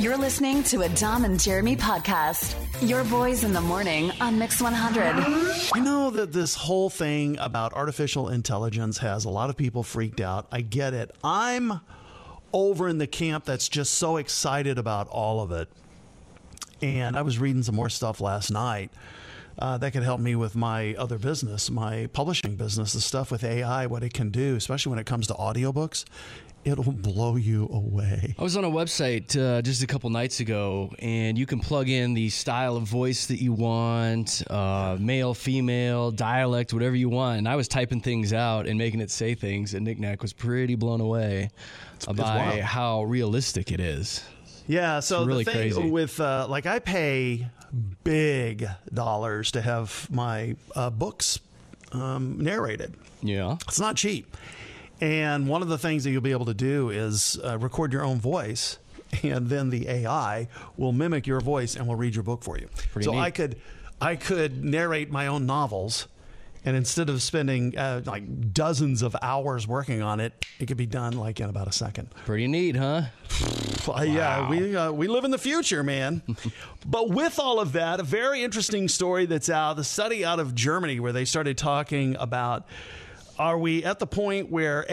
You're listening to a Dom and Jeremy podcast. Your boys in the morning on Mix 100. I know that this whole thing about artificial intelligence has a lot of people freaked out. I get it. I'm over in the camp that's just so excited about all of it. And I was reading some more stuff last night that could help me with my other business, my publishing business, the stuff with AI, what it can do, especially when it comes to audiobooks. It'll blow you away. I was on a website just a couple nights ago, and you can plug in the style of voice that you want, male, female, dialect, whatever you want. And I was typing things out and making it say things, and Nick Nack was pretty blown away by how realistic it is. Yeah, so it's really the thing crazy. with, I pay big dollars to have my books narrated. Yeah. It's not cheap. And one of the things that you'll be able to do is record your own voice, and then the AI will mimic your voice and will read your book for you. Pretty so neat. I could narrate my own novels, and instead of spending like dozens of hours working on it, it could be done like in about a second. Pretty neat, huh? Yeah, we live in the future, man. But with all of that, a very interesting story that's out, the study out of Germany where they started talking about, are we at the point where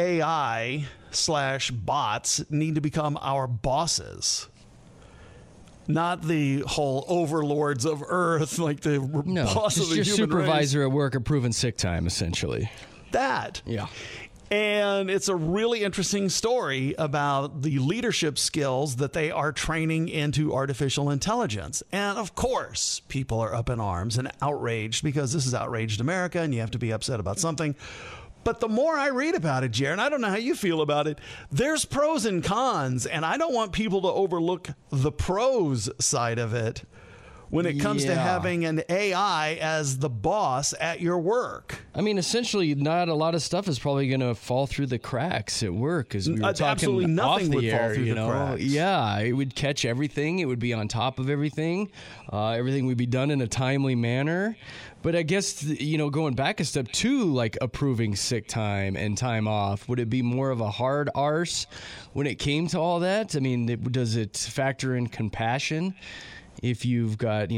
AI/bots need to become our bosses? Not the whole overlords of Earth, like the boss of the your human supervisor at work approving sick time, essentially. race. That. Yeah. And it's a really interesting story about the leadership skills that they are training into artificial intelligence. And of course, people are up in arms and outraged because this is outraged America and you have to be upset about something. But the more I read about it, Jaron, I don't know how you feel about it, there's pros and cons, and I don't want people to overlook the pros side of it when it comes to having an AI as the boss at your work. I mean, essentially, not a lot of stuff is probably going to fall through the cracks at work, as we were talking absolutely nothing off the would air, fall through you the know? cracks. Yeah, it would catch everything. It would be on top of everything. Everything would be done in a timely manner. But I guess, going back a step to like approving sick time and time off, would it be more of a hard arse when it came to all that? I mean, does it factor in compassion if you've got,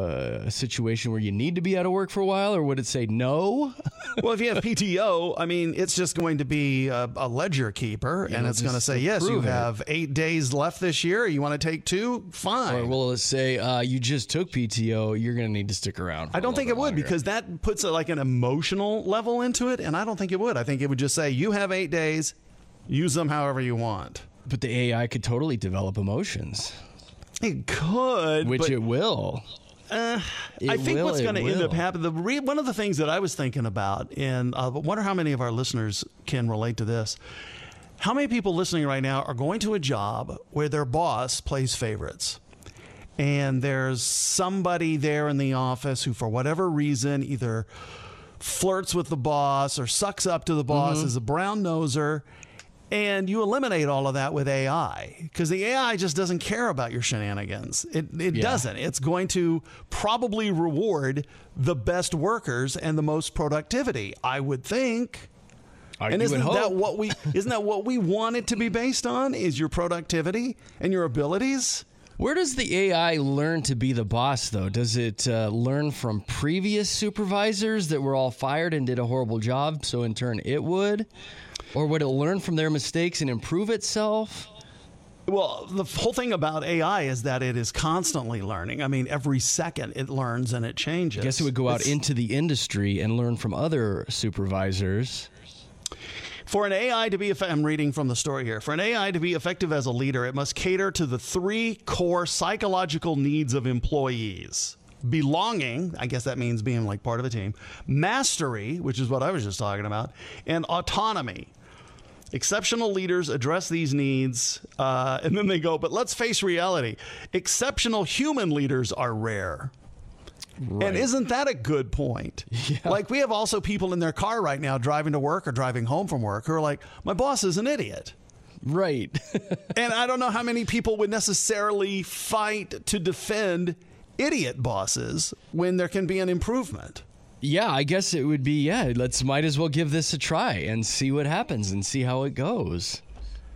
a situation where you need to be out of work for a while, or would it say no? Well, if you have PTO, I mean, it's just going to be a ledger keeper, and it's going to say, yes, you have 8 days left this year. You want to take 2? Fine. Or will it say, you just took PTO, you're going to need to stick around for I don't think it would, longer. because that puts like an emotional level into it, and I don't think it would. I think it would just say, you have 8 days, use them however you want. But the AI could totally develop emotions. It could. Which it will. I think what's going to end up happening, one of the things that I was thinking about, and I wonder how many of our listeners can relate to this. How many people listening right now are going to a job where their boss plays favorites? And there's somebody there in the office who, for whatever reason, either flirts with the boss or sucks up to the boss, is a brown noser. And you eliminate all of that with AI, because the AI just doesn't care about your shenanigans. It doesn't. It's going to probably reward the best workers and the most productivity, I would think. And isn't that what we want it to be based on? Is your productivity and your abilities? Where does the AI learn to be the boss, though? Does it learn from previous supervisors that were all fired and did a horrible job, so in turn it would? Or would it learn from their mistakes and improve itself? Well, the whole thing about AI is that it is constantly learning. I mean, every second it learns and it changes. I guess it would go out into the industry and learn from other supervisors. For an AI to be I'm reading from the story here. For an AI to be effective as a leader, it must cater to the 3 core psychological needs of employees. Belonging, I guess that means being like part of a team. Mastery, which is what I was just talking about. And autonomy. Exceptional leaders address these needs, and then they go, but let's face reality. Exceptional human leaders are rare. Right. And isn't that a good point? Yeah. Like, we have also people in their car right now driving to work or driving home from work who are like, my boss is an idiot. Right. And I don't know how many people would necessarily fight to defend idiot bosses when there can be an improvement. Yeah, I guess it would be, might as well give this a try and see what happens and see how it goes.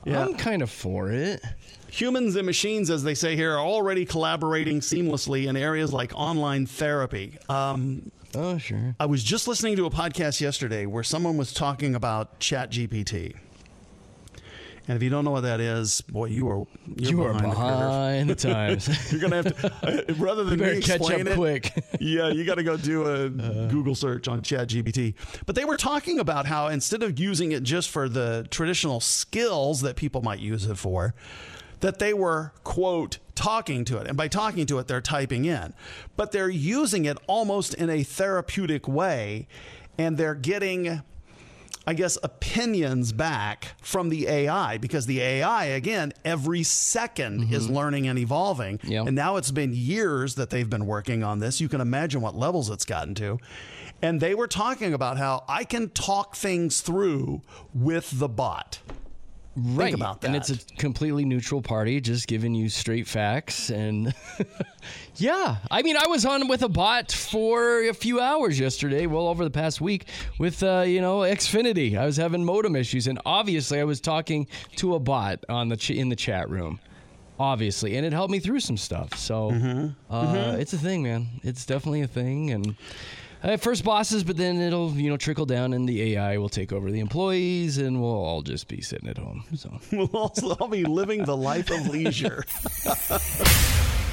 I'm kind of for it. Humans and machines, as they say here, are already collaborating seamlessly in areas like online therapy. Oh, sure. I was just listening to a podcast yesterday where someone was talking about ChatGPT. And if you don't know what that is, boy, you are behind the times. You're going to have to, rather than me explain catch up quick. Yeah, you got to go do a Google search on ChatGPT. But they were talking about how instead of using it just for the traditional skills that people might use it for, that they were, quote, talking to it. And by talking to it, they're typing in. But they're using it almost in a therapeutic way. And they're getting, I guess, opinions back from the AI, because the AI, again, every second is learning and evolving. Yep. And now it's been years that they've been working on this. You can imagine what levels it's gotten to. And they were talking about how I can talk things through with the bot. Right. Think about that. And it's a completely neutral party, just giving you straight facts. And yeah, I mean, I was on with a bot for a few hours yesterday, well over the past week with, Xfinity. I was having modem issues, and obviously I was talking to a bot on in the chat room. Obviously, and it helped me through some stuff. So it's a thing, man. It's definitely a thing. And first bosses, but then it'll trickle down, and the AI will take over the employees, and we'll all just be sitting at home. So We'll also all be living the life of leisure.